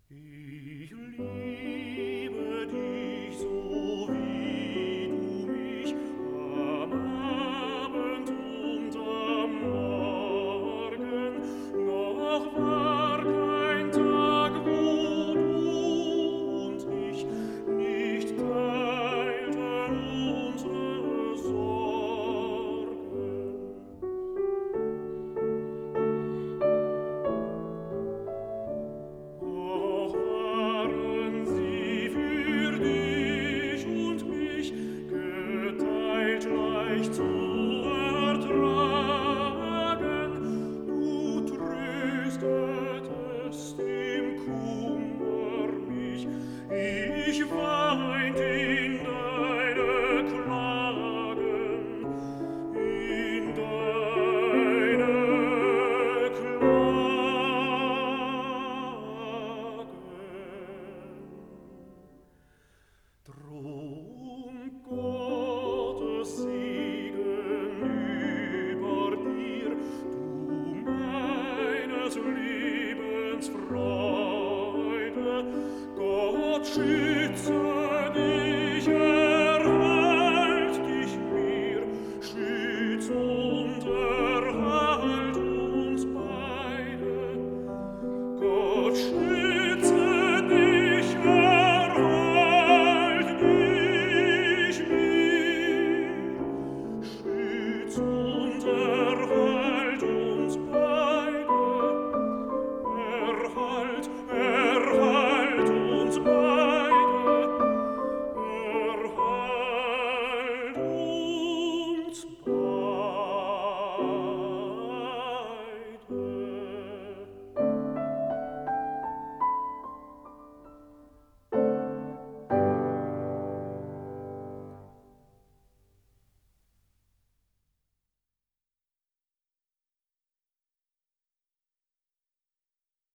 Ich liebe dich so, wie du mich am Abend und am Morgen. Noch war kein Tag, wo du und ich nicht teilten unsere Sorgen. Auch waren sie für dich und mich geteilt leicht zu ertragen. Du tröstetest im Kummer mich, ich weint in deine Klagen, in deine Klagen. Drum Gottes Segen über dir, du meines Lebens Freude. Gott schütze